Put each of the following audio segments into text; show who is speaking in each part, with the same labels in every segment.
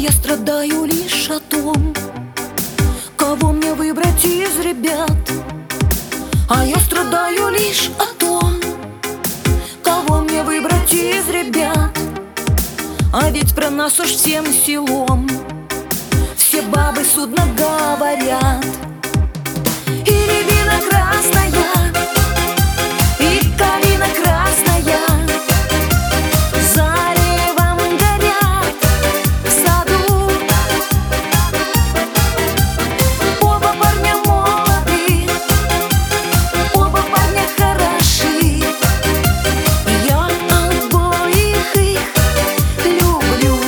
Speaker 1: я страдаю лишь о том, кого мне выбрать из ребят. А я страдаю лишь о том, кого мне выбрать из ребят. А ведь про нас уж всем селом все бабы судно говорят. И рябина красная, и калина красная заревом горят в саду. Оба парня молоды, оба парня хороши, я обоих их люблю.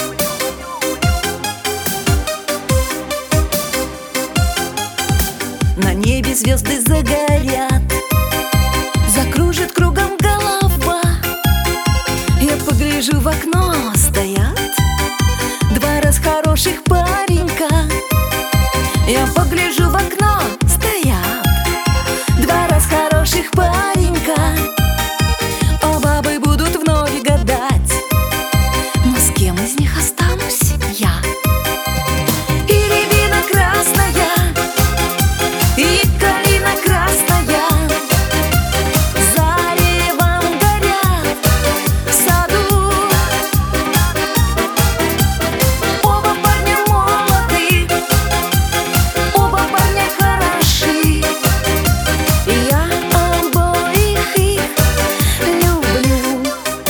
Speaker 1: На небе звезды загорят, закружит кругом голова. Я погляжу в окно, стоят два хороших паренька. Я погляжу в окно, стоят два хороших паренька. А бабы будут вновь гадать, но с кем из них останусь я? И рябина красная, и калина красная заревом горят в саду. Оба парня молоды, оба парня хороши, я обоих их люблю.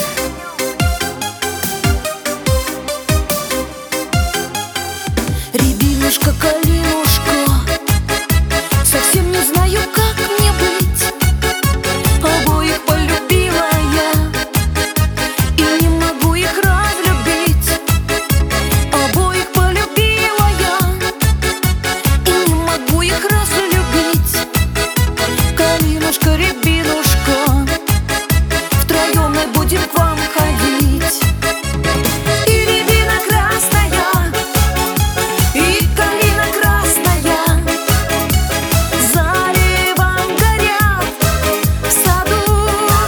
Speaker 1: Рябинушка, калинушка, совсем не знаю, как мне быть. Обоих полюбила я и не могу их разлюбить. Обоих полюбила я и не могу их разлюбить. Калинушка, рябинушка, втроем мы будем к вам ходить. И рябина красная, и калина красная заревом горят в саду.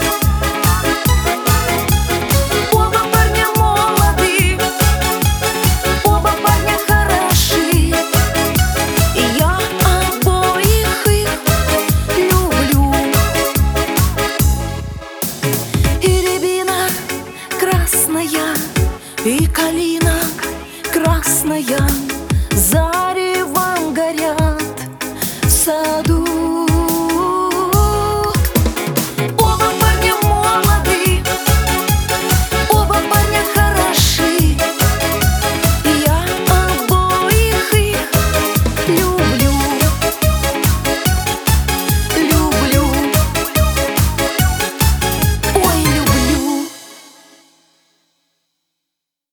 Speaker 1: Оба парня молоды, оба парня хороши, и я обоих их люблю. И рябина красная, и калина красная